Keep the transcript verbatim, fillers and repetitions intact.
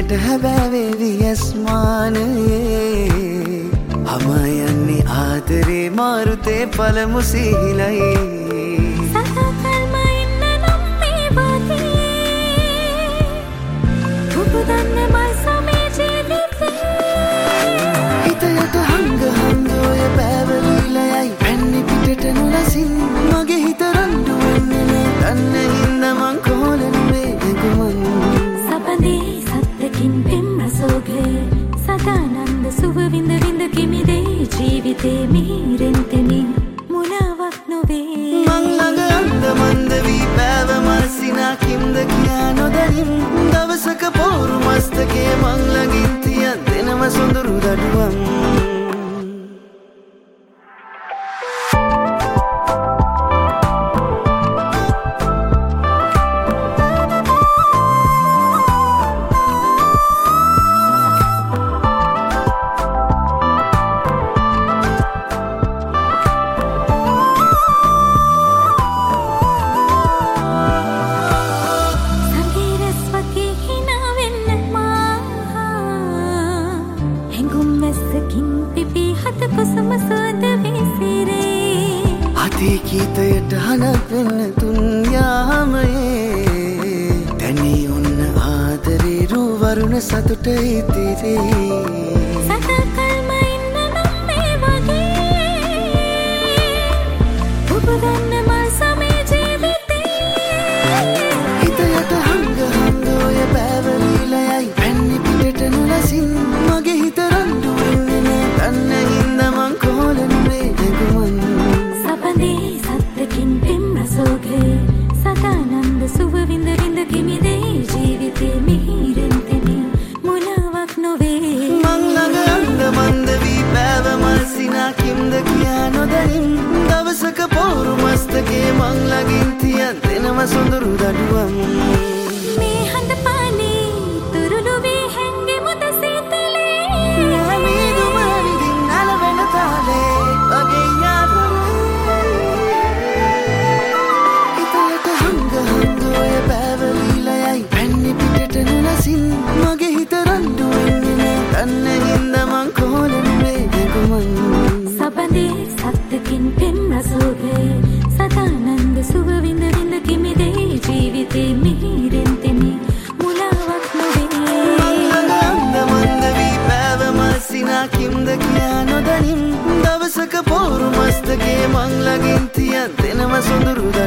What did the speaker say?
යට හැබෑවේවි ඇස්මානයේ හමයන්නේ ආදරේ මාරුතේ පළමු සිහිලයි සතකල්ම ඉන්න නම් මේ වාතේ ඔබ දන්න මල් සමේ ජීවිතේ හිත යට හංග හංග ඔය බෑවලීලයයි පැන්නේ පිටට නොලසින් මගේ හිත රණ්ඩු වෙන්නේ නෑ දන්න හින්දා මං කොහොලනුවේ ගුමන් සපදේ සත්තකින් පෙම් රසෝගේ සදානන්ද සුව විඳ විඳ කිමිදේ ජීවිතේ මිහිරෙන් තෙමි මුලාවක් නොවේ මං ළඟ අන්ද මන්ද වී බෑව මල්සිනා කිම්ද කියා නොදැනිම් දවසක පෝරු මස්තකේ මං ළඟින් තියන් දෙනම සොඳුරු දඩුවම් අතේ කීතයට හනක් වෙන්න තුන් යාමයේ දැනී ඔන්න ආදරේ රූ වරුණ සතුට ඉතිරේ සතකල්ම ඉන්න නම් මේ වගේ ඔබ දන්න මල් සමේ ජීවිතේ හිත යට හංග හංග ඔය බෑවලීලයයි පැන්නේ පිටට නොලසින් මගේ හිත රණ්ඩු වෙන්නේ නෑ දන්න හින්දා මං කොහොලනුවේ ගුමන් සපදේ සත්තකින් පෙම් රසෝගේ සදානන්ද සුව විඳ විඳ කිමිදේ ජීවිතේ මිහිරෙන් තෙමි මුලාවක් නොවේ මං ළඟ අන්ද මන්ද වී බෑව මල්සිනා කිම්ද කියා නොදැනිම් දවසක පෝරු මස්තකේ මං ළඟින් තියන් දෙනම සොඳුරු දඩුවම් මේ හඳ පානේ තුරුළු වී හැංගේ මුද සීතලේ නැමීදු මරිදින් අලවෙන තාලේ වගේ යාදරේ හිත යට හංග හංග ඔය බෑවලීලයයි පැන්නේ පිටට නොලසින් මගේ හිත රණ්ඩු වෙන්නේ නෑ දන්න හින්දා මං කොහොලනුවේ ගුමන් සපදේ සත්තකින් පෙම් රසෝගේ සදානන්ද සුව විඳ විඳ කිමිදේ ජීවිතේ මිහිරෙන් තෙමි මුලාවක් නොවේ අන්ද මන්ද වී බෑව මල්සිනා කිම්ද කියා නොදැනිම් දවසක පෝරු මස්තකේ මං ළඟින් තියන් දෙනම සොඳුරු